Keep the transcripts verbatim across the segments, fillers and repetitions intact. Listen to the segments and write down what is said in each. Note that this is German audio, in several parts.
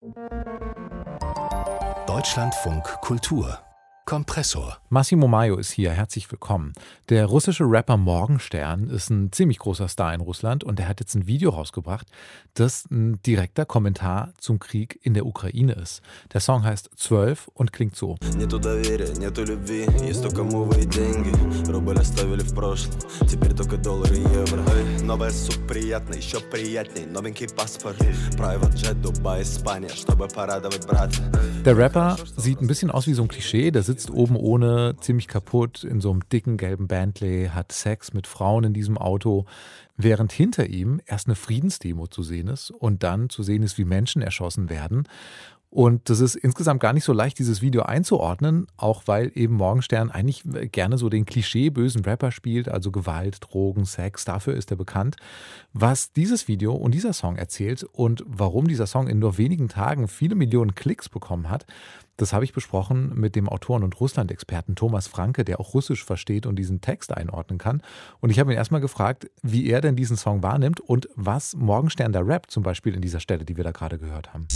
Deutschlandfunk Kultur Kompressor. Massimo Maio ist hier, herzlich willkommen. Der russische Rapper Morgenstern ist ein ziemlich großer Star in Russland und der hat jetzt ein Video rausgebracht, das ein direkter Kommentar zum Krieg in der Ukraine ist. Der Song heißt zwölf und klingt so. Der Rapper sieht ein bisschen aus wie so ein Klischee, der sitzt oben ohne, ziemlich kaputt, in so einem dicken gelben Bentley, hat Sex mit Frauen in diesem Auto, während hinter ihm erst eine Friedensdemo zu sehen ist und dann zu sehen ist, wie Menschen erschossen werden. Und das ist insgesamt gar nicht so leicht, dieses Video einzuordnen, auch weil eben Morgenstern eigentlich gerne so den klischeebösen Rapper spielt, also Gewalt, Drogen, Sex, dafür ist er bekannt. Was dieses Video und dieser Song erzählt und warum dieser Song in nur wenigen Tagen viele Millionen Klicks bekommen hat, das habe ich besprochen mit dem Autoren- und Russland-Experten Thomas Franke, der auch Russisch versteht und diesen Text einordnen kann. Und ich habe ihn erstmal gefragt, wie er denn diesen Song wahrnimmt und was Morgenstern da rappt, zum Beispiel in dieser Stelle, die wir da gerade gehört haben.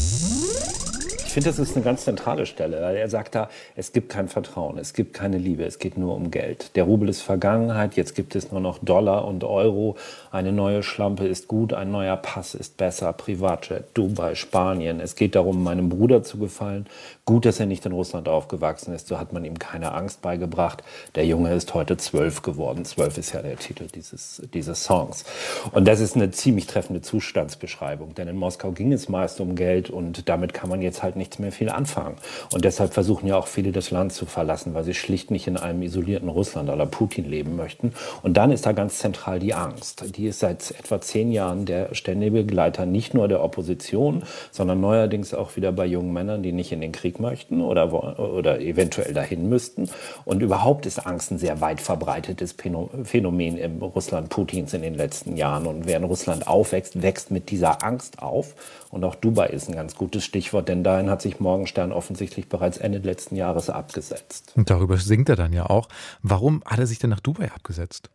Ich finde, das ist eine ganz zentrale Stelle. Er sagt da, es gibt kein Vertrauen, es gibt keine Liebe, es geht nur um Geld. Der Rubel ist Vergangenheit, jetzt gibt es nur noch Dollar und Euro. Eine neue Schlampe ist gut, ein neuer Pass ist besser, Privatjet, Dubai, Spanien. Es geht darum, meinem Bruder zu gefallen. Gut, dass er nicht in Russland aufgewachsen ist, so hat man ihm keine Angst beigebracht. Der Junge ist heute zwölf geworden. Zwölf ist ja der Titel dieses, dieses Songs. Und das ist eine ziemlich treffende Zustandsbeschreibung, denn in Moskau ging es meist um Geld und damit kann man jetzt halt nichts mehr viel anfangen. Und deshalb versuchen ja auch viele das Land zu verlassen, weil sie schlicht nicht in einem isolierten Russland à la Putin leben möchten. Und dann ist da ganz zentral die Angst. Die ist seit etwa zehn Jahren der ständige Begleiter nicht nur der Opposition, sondern neuerdings auch wieder bei jungen Männern, die nicht in den Krieg möchten oder, oder eventuell dahin müssten. Und überhaupt ist Angst ein sehr weit verbreitetes Phänomen im Russland Putins in den letzten Jahren. Und während Russland aufwächst, wächst mit dieser Angst auf. Und auch Dubai ist ein ganz gutes Stichwort, denn dahin hat sich Morgenstern offensichtlich bereits Ende letzten Jahres abgesetzt. Und darüber singt er dann ja auch. Warum hat er sich denn nach Dubai abgesetzt?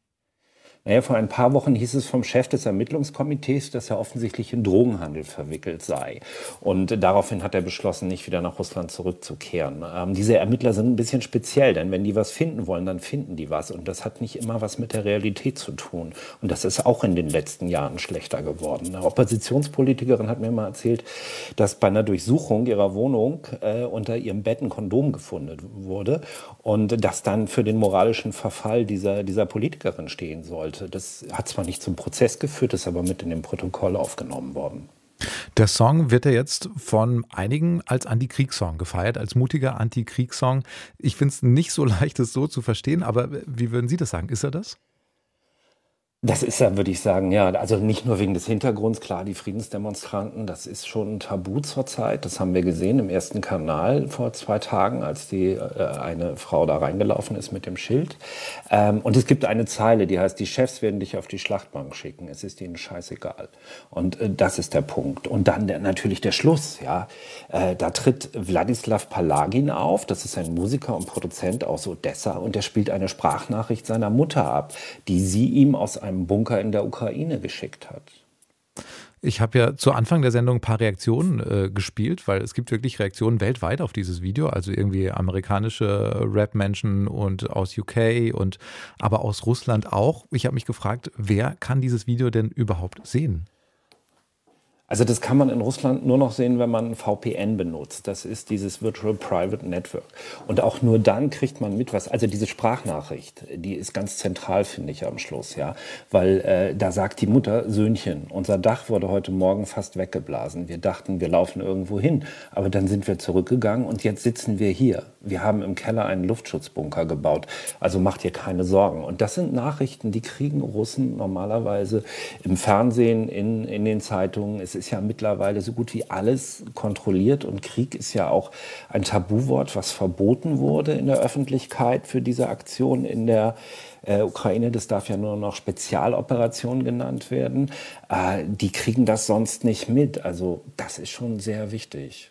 Naja, vor ein paar Wochen hieß es vom Chef des Ermittlungskomitees, dass er offensichtlich in Drogenhandel verwickelt sei. Und daraufhin hat er beschlossen, nicht wieder nach Russland zurückzukehren. Ähm, diese Ermittler sind ein bisschen speziell, denn wenn die was finden wollen, dann finden die was. Und das hat nicht immer was mit der Realität zu tun. Und das ist auch in den letzten Jahren schlechter geworden. Eine Oppositionspolitikerin hat mir mal erzählt, dass bei einer Durchsuchung ihrer Wohnung äh, unter ihrem Bett ein Kondom gefunden wurde und das dann für den moralischen Verfall dieser, dieser Politikerin stehen sollte. Das hat zwar nicht zum Prozess geführt, ist aber mit in dem Protokoll aufgenommen worden. Der Song wird ja jetzt von einigen als Antikriegssong gefeiert, als mutiger Antikriegssong. Ich finde es nicht so leicht, es so zu verstehen, aber wie würden Sie das sagen? Ist er das? Das ist ja, würde ich sagen, ja, also nicht nur wegen des Hintergrunds, klar, die Friedensdemonstranten, das ist schon ein Tabu zurzeit. Das haben wir gesehen im ersten Kanal vor zwei Tagen, als die äh, eine Frau da reingelaufen ist mit dem Schild. Ähm, und es gibt eine Zeile, die heißt, die Chefs werden dich auf die Schlachtbank schicken, es ist ihnen scheißegal. Und äh, das ist der Punkt. Und dann der, natürlich der Schluss, ja. Äh, da tritt Wladislav Palagin auf, das ist ein Musiker und Produzent aus Odessa, und der spielt eine Sprachnachricht seiner Mutter ab, die sie ihm aus einem einem Bunker in der Ukraine geschickt hat. Ich habe ja zu Anfang der Sendung ein paar Reaktionen äh, gespielt, weil es gibt wirklich Reaktionen weltweit auf dieses Video, also irgendwie amerikanische Rap-Menschen und aus U K und aber aus Russland auch. Ich habe mich gefragt, wer kann dieses Video denn überhaupt sehen? Also das kann man in Russland nur noch sehen, wenn man V P N benutzt. Das ist dieses Virtual Private Network. Und auch nur dann kriegt man mit was. Also diese Sprachnachricht, die ist ganz zentral, finde ich, am Schluss, ja, weil äh, da sagt die Mutter: Söhnchen, unser Dach wurde heute Morgen fast weggeblasen. Wir dachten, wir laufen irgendwo hin, aber dann sind wir zurückgegangen und jetzt sitzen wir hier. Wir haben im Keller einen Luftschutzbunker gebaut. Also macht ihr keine Sorgen. Und das sind Nachrichten, die kriegen Russen normalerweise im Fernsehen, in in den Zeitungen. Es ist ja mittlerweile so gut wie alles kontrolliert und Krieg ist ja auch ein Tabuwort, was verboten wurde in der Öffentlichkeit für diese Aktion in der äh, Ukraine. Das darf ja nur noch Spezialoperation genannt werden. Äh, die kriegen das sonst nicht mit. Also das ist schon sehr wichtig.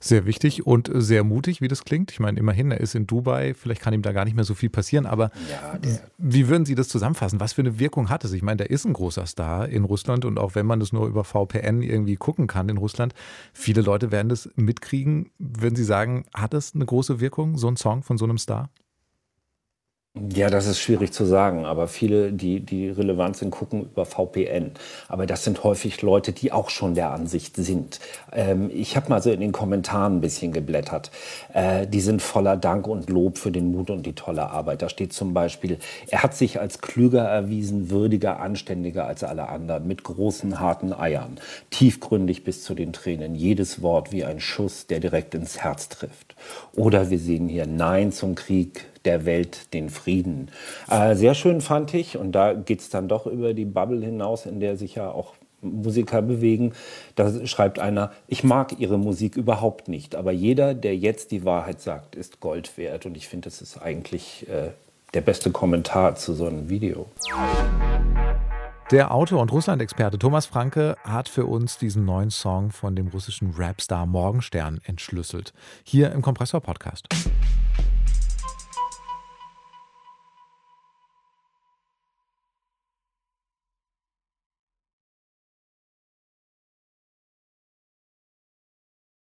Sehr wichtig und sehr mutig, wie das klingt. Ich meine, immerhin, er ist in Dubai, vielleicht kann ihm da gar nicht mehr so viel passieren, aber Ja, wie würden Sie das zusammenfassen? Was für eine Wirkung hat es? Ich meine, der ist ein großer Star in Russland und auch wenn man das nur über V P N irgendwie gucken kann in Russland, viele Leute werden das mitkriegen. Würden Sie sagen, hat es eine große Wirkung, so ein Song von so einem Star? Ja, das ist schwierig zu sagen, aber viele, die, die relevant sind, gucken über V P N. Aber das sind häufig Leute, die auch schon der Ansicht sind. Ähm, ich habe mal so in den Kommentaren ein bisschen geblättert. Äh, die sind voller Dank und Lob für den Mut und die tolle Arbeit. Da steht zum Beispiel, er hat sich als klüger erwiesen, würdiger, anständiger als alle anderen, mit großen, harten Eiern, tiefgründig bis zu den Tränen, jedes Wort wie ein Schuss, der direkt ins Herz trifft. Oder wir sehen hier Nein zum Krieg, der Welt den Frieden. Äh, sehr schön fand ich, und da geht es dann doch über die Bubble hinaus, in der sich ja auch Musiker bewegen. Da schreibt einer, ich mag ihre Musik überhaupt nicht, aber jeder, der jetzt die Wahrheit sagt, ist Gold wert. Und ich finde, das ist eigentlich äh, der beste Kommentar zu so einem Video. Der Autor und Russland-Experte Thomas Franke hat für uns diesen neuen Song von dem russischen Rapstar Morgenstern entschlüsselt. Hier im Kompressor-Podcast.